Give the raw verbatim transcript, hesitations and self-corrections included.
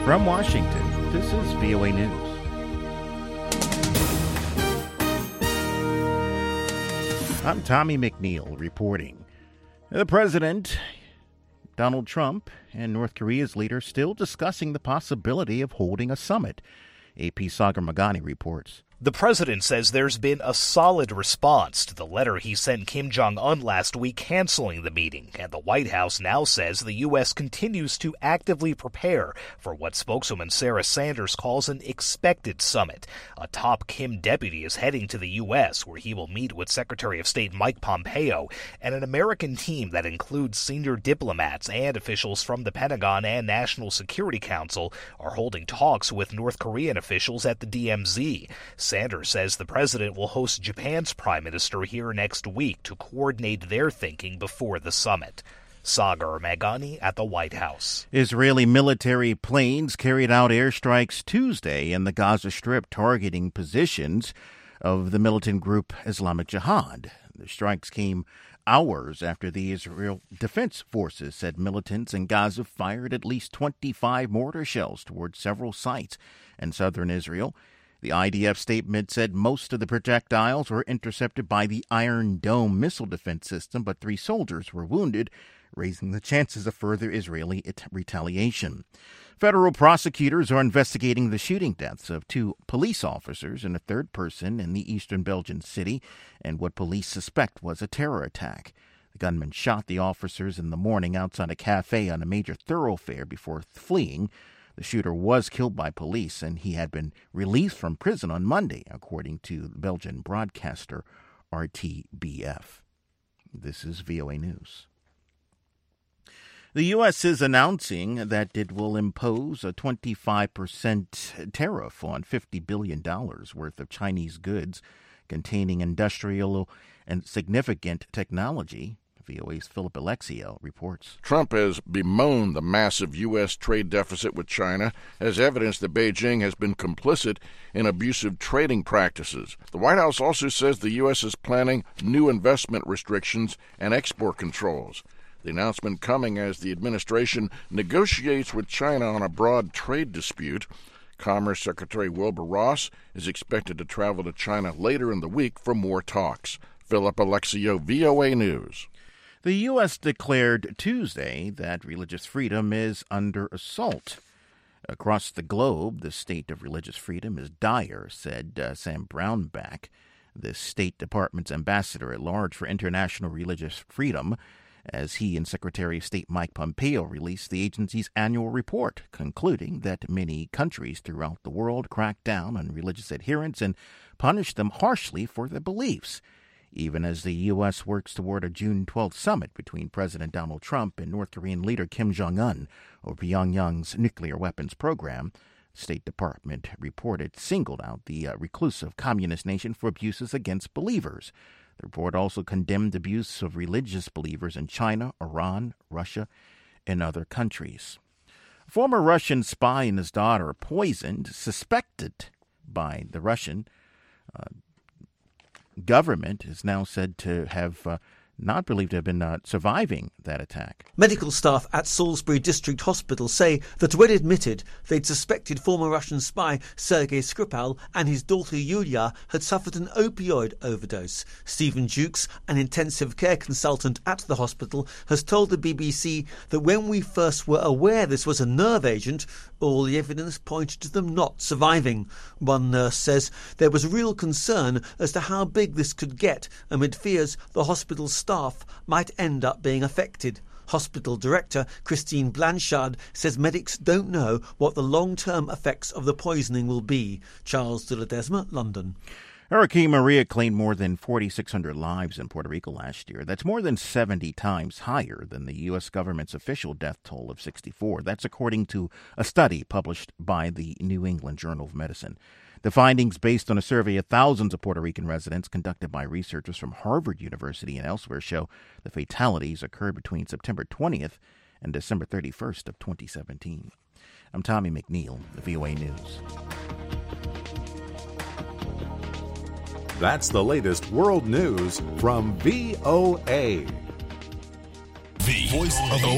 From Washington, this is V O A News. I'm Tommy McNeil reporting. The president, Donald Trump, and North Korea's leader still discussing the possibility of holding a summit. A P Sagar Magani reports. The president says there's been a solid response to the letter he sent Kim Jong-un last week canceling the meeting, and the White House now says the U S continues to actively prepare for what spokeswoman Sarah Sanders calls an expected summit. A top Kim deputy is heading to the U S, where he will meet with Secretary of State Mike Pompeo, and an American team that includes senior diplomats and officials from the Pentagon and National Security Council are holding talks with North Korean officials at the D M Z. Sanders says the president will host Japan's prime minister here next week to coordinate their thinking before the summit. Sagar Magani at the White House. Israeli military planes carried out airstrikes Tuesday in the Gaza Strip, targeting positions of the militant group Islamic Jihad. The strikes came hours after the Israel Defense Forces said militants in Gaza fired at least twenty-five mortar shells towards several sites in southern Israel. The I D F statement said most of the projectiles were intercepted by the Iron Dome missile defense system, but three soldiers were wounded, raising the chances of further Israeli retaliation. Federal prosecutors are investigating the shooting deaths of two police officers and a third person in the eastern Belgian city, and what police suspect was a terror attack. The gunman shot the officers in the morning outside a cafe on a major thoroughfare before fleeing. The shooter was killed by police, and he had been released from prison on Monday, according to the Belgian broadcaster R T B F. This is V O A News. The U S is announcing that it will impose a twenty-five percent tariff on fifty billion dollars worth of Chinese goods containing industrial and significant technology. V O A's Philip Alexio reports. Trump has bemoaned the massive U S trade deficit with China as evidence that Beijing has been complicit in abusive trading practices. The White House also says the U S is planning new investment restrictions and export controls. The announcement coming as the administration negotiates with China on a broad trade dispute. Commerce Secretary Wilbur Ross is expected to travel to China later in the week for more talks. Philip Alexio, V O A News. The U S declared Tuesday that religious freedom is under assault. Across the globe, the state of religious freedom is dire, said uh, Sam Brownback, the State Department's ambassador at large for international religious freedom, as he and Secretary of State Mike Pompeo released the agency's annual report, concluding that many countries throughout the world crack down on religious adherents and punish them harshly for their beliefs. Even as the U S works toward a June twelfth summit between President Donald Trump and North Korean leader Kim Jong-un over Pyongyang's nuclear weapons program, the State Department reported singled out the uh, reclusive communist nation for abuses against believers. The report also condemned abuse of religious believers in China, Iran, Russia, and other countries. A former Russian spy and his daughter poisoned, suspected by the Russian uh, government is now said to have uh, not believed to have been uh, surviving that attack. Medical staff at Salisbury District Hospital say that when admitted, they'd suspected former Russian spy Sergei Skripal and his daughter Yulia had suffered an opioid overdose. Stephen Jukes, an intensive care consultant at the hospital, has told the B B C that when we first were aware this was a nerve agent, all the evidence pointed to them not surviving. One nurse says there was real concern as to how big this could get amid fears the hospital's staff might end up being affected. Hospital director Christine Blanchard says medics don't know what the long-term effects of the poisoning will be. Charles de Ledesma, London. Hurricane Maria claimed more than forty-six hundred lives in Puerto Rico last year. That's more than seventy times higher than the U S government's official death toll of sixty-four. That's according to a study published by the New England Journal of Medicine. The findings, based on a survey of thousands of Puerto Rican residents conducted by researchers from Harvard University and elsewhere, show the fatalities occurred between September twentieth and December thirty-first of twenty seventeen. I'm Tommy McNeil, the V O A News. That's the latest world news from V O A. The Voice of